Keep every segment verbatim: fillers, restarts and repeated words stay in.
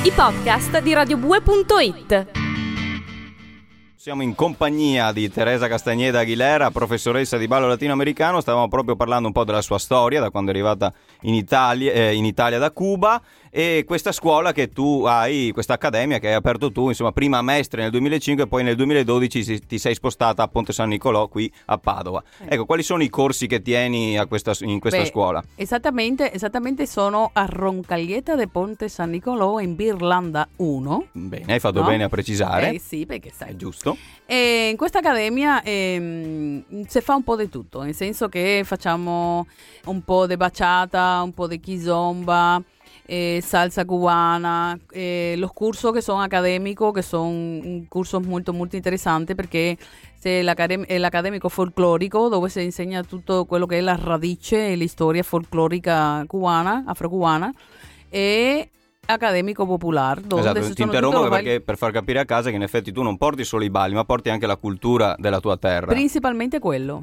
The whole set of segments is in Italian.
i podcast di radiobue punto it. Siamo in compagnia di Teresa Castagneda Aguilera, professoressa di ballo latinoamericano. Stavamo proprio parlando un po' della sua storia, da quando è arrivata in Italia, eh, in Italia da Cuba, e questa scuola che tu hai, questa accademia che hai aperto tu, insomma, prima a Mestre nel duemilacinque e poi nel duemiladodici ti sei spostata a Ponte San Nicolò qui a Padova. Eh. Ecco, quali sono i corsi che tieni a questa, in questa Beh, scuola? Esattamente, esattamente sono a Roncalieta de Ponte San Nicolò in Birlanda uno. Bene, hai fatto no? bene a precisare. Eh sì, perché sai. È giusto. E in questa accademia ehm, si fa un po' di tutto, nel senso che facciamo un po' di bachata, un po' di kizomba, eh, salsa cubana, eh, los cursos que son académicos, que son cursos muy, muy interesantes perché se l'academ- è l'accademico folclorico dove si insegna tutto quello che è la radice e la storia folclorica cubana, afrocubana, e accademico popolare. Esatto, ti interrompo perché per far capire a casa che in effetti tu non porti solo i balli, ma porti anche la cultura della tua terra. Principalmente quello,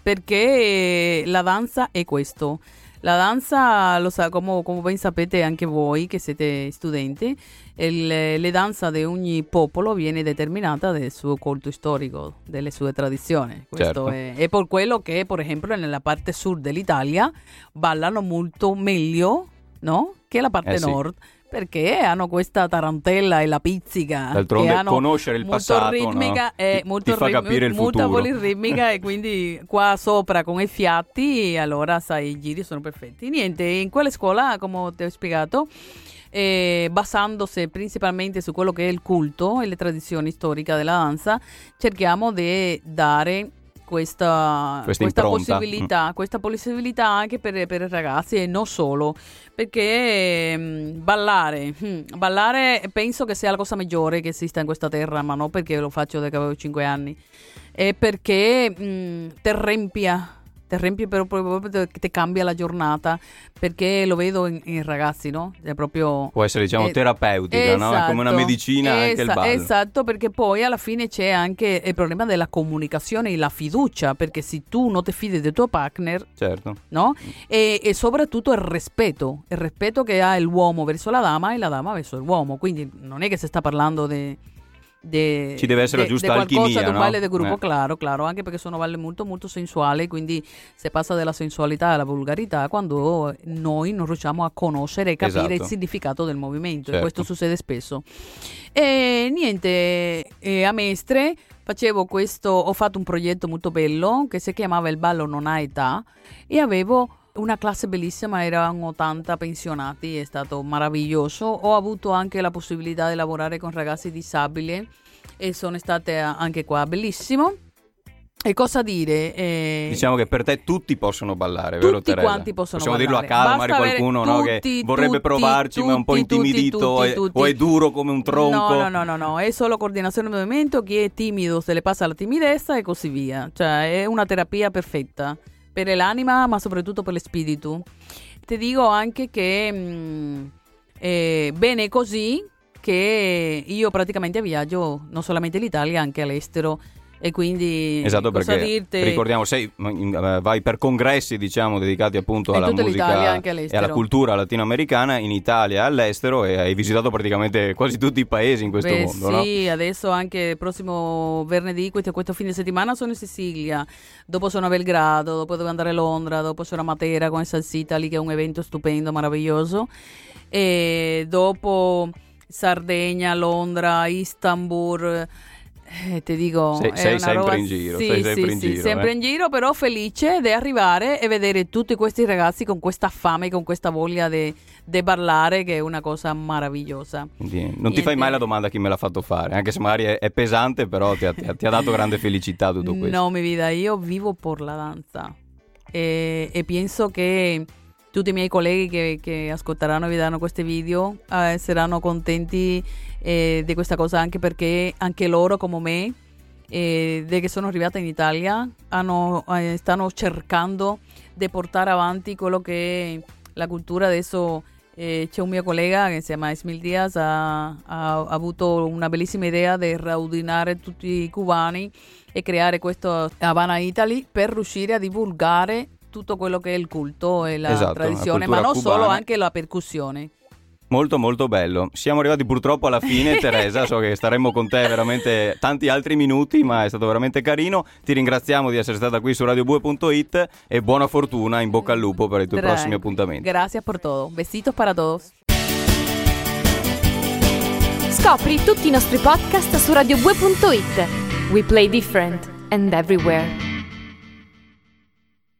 perché la danza è questo. La danza, lo sa, come, come ben sapete anche voi che siete studenti, il, le danze di ogni popolo viene determinata dal suo culto storico, delle sue tradizioni. Questo certo. è, è per quello che, per esempio, nella parte sud dell'Italia ballano molto meglio, no? Che la parte eh sì. nord. Perché hanno questa tarantella e la pizzica. D'altronde che hanno conoscere il molto passato, ritmica, no? e ti, molto ti fa ri- capire il molta futuro. poliritmica e quindi qua sopra con i fiati, allora sai, i giri sono perfetti. Niente, in quella scuola, come ti ho spiegato, eh, basandosi principalmente su quello che è il culto e le tradizioni storiche della danza, cerchiamo di dare questa, questa, questa impronta. possibilità mm. questa possibilità anche per, per i ragazzi e non solo, perché mh, ballare mh, ballare penso che sia la cosa migliore che esista in questa terra, ma non perché lo faccio da che avevo cinque anni, è perché mh, te riempia ti riempie proprio, proprio ti cambia la giornata, perché lo vedo in, in ragazzi, no? È proprio può essere, diciamo, eh, terapeutica, esatto, no? È come una medicina esa- anche il ballo. Esatto, perché poi alla fine c'è anche il problema della comunicazione e la fiducia, perché se tu non ti fidi del tuo partner, certo, no? E, e soprattutto il rispetto, il rispetto che ha l'uomo verso la dama e la dama verso l'uomo, quindi non è che si sta parlando di De, ci deve essere de, la giusta de qualcosa alchimia, di un no? ballo di gruppo, Eh. claro, claro, anche perché sono balli molto molto sensuali, quindi si passa dalla sensualità alla vulgarità quando noi non riusciamo a conoscere e capire esatto. il significato del movimento, certo. e questo succede spesso. E niente, e a Mestre facevo questo, ho fatto un progetto molto bello che si chiamava Il ballo non ha età, e avevo una classe bellissima, erano ottanta pensionati, è stato meraviglioso. Ho avuto anche la possibilità di lavorare con ragazzi disabili e sono state anche qua bellissimo. E cosa dire? Eh, diciamo che per te tutti possono ballare, tutti vero Teresa? quanti possono Possiamo ballare. dirlo a calma, Basta magari qualcuno no, tutti, che vorrebbe tutti, provarci tutti, ma è un po' intimidito tutti, tutti, tutti. o è duro come un tronco. No, no, no, no, no, è solo coordinazione di movimento. Chi è timido se le passa la timidezza e così via. Cioè è una terapia perfetta per l'anima, ma soprattutto per lo spirito. Ti dico anche che mh, eh, bene così che io praticamente viaggio non solamente in Italia, anche all'estero. E quindi esatto, cosa perché dirti? ricordiamo, sei, vai per congressi, diciamo, dedicati appunto in alla tutta musica l'Italia, anche e all'estero. alla cultura latinoamericana in Italia e all'estero, e hai visitato praticamente quasi tutti i paesi in questo Beh, mondo, sì, no? adesso anche il prossimo venerdì, questo, questo fine settimana sono in Sicilia, dopo sono a Belgrado, dopo devo andare a Londra, dopo sono a Matera con il Salsita lì che è un evento stupendo, meraviglioso, e dopo Sardegna, Londra, Istanbul. Eh, ti dico, sei, è sei una sempre roba... in giro, sì, sei sì, sempre in sì, giro, sempre eh. in giro, però felice di arrivare e vedere tutti questi ragazzi con questa fame, con questa voglia di ballare, che è una cosa meravigliosa. Quindi, non Niente. ti fai mai la domanda chi me l'ha fatto fare, anche se magari è, è pesante, però ti ha, ti ha- ti ha dato grande felicità tutto questo. No, mi vida, io vivo per la danza e, e penso che tutti i miei colleghi che, che ascolteranno e vedranno questi video eh, saranno contenti eh, di questa cosa, anche perché anche loro come me, eh, da che sono arrivata in Italia, hanno, eh, stanno cercando di portare avanti quello che è la cultura. Adesso eh, c'è un mio collega che si chiama Esmil Diaz, ha, ha, ha avuto una bellissima idea di raudinare tutti i cubani e creare questo Havana Italy per riuscire a divulgare tutto quello che è il culto e la Esatto, la tradizione, ma cultura non cubana. solo, anche la percussione. Molto molto bello. Siamo arrivati purtroppo alla fine, Teresa, so che staremmo con te veramente tanti altri minuti, ma è stato veramente carino. Ti ringraziamo di essere stata qui su radio bue punto it e buona fortuna, in bocca al lupo per i tuoi Tra- prossimi appuntamenti. Gracias por todo. Besitos para todos. Scopri tutti i nostri podcast su radio bue punto it. We play different and everywhere.